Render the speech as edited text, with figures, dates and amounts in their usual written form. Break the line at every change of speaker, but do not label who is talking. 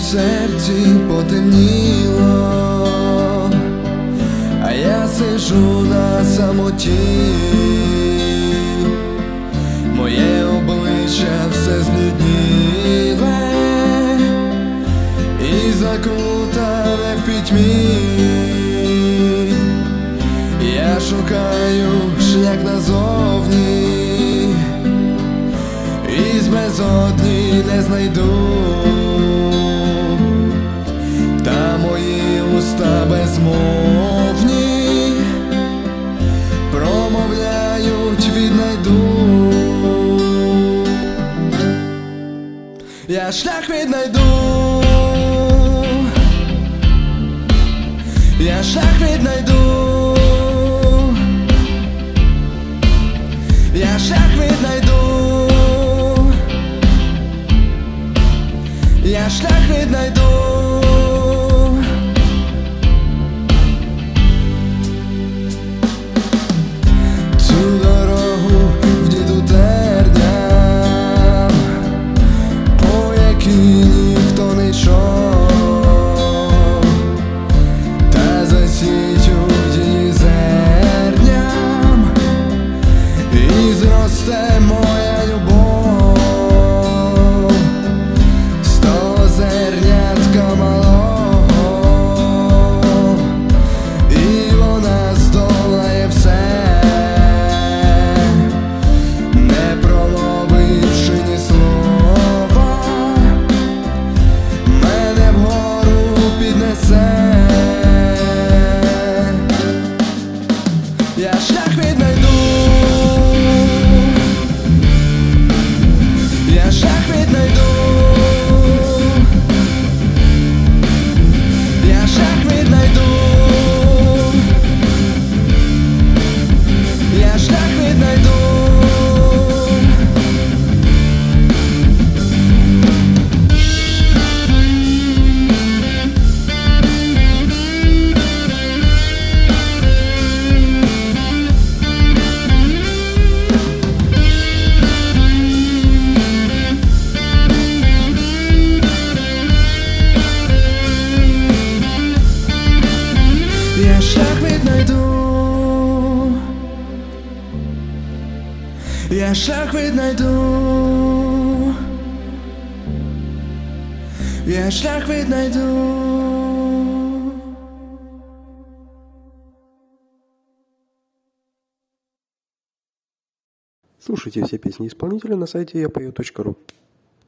серці потемніло, а я сижу на самоті. Моє обличчя все зблідніле і закутане в пітьмі. Я шукаю шлях назовні, і з безодні не знайду. Та мої уста безмовні промовляють віднайду. Я шлях віднайду, я шлях віднайду, я шлях віднайду, я шлях віднайду. Цю дорогу в діду терням, по якій ніхто не йшов, та засічу її зерням, і зросте моя любов з того зернятка малого, і вона здолає все, не промовивши ні слова, мене вгору піднесе. Я шлях віднайду, я шлях віднайду, я шлях віднайду, я шлях віднайду. Я шлях віднайду, я шлях віднайду, я шлях віднайду.
Слушайте все песни исполнителя на сайте yapою.ru.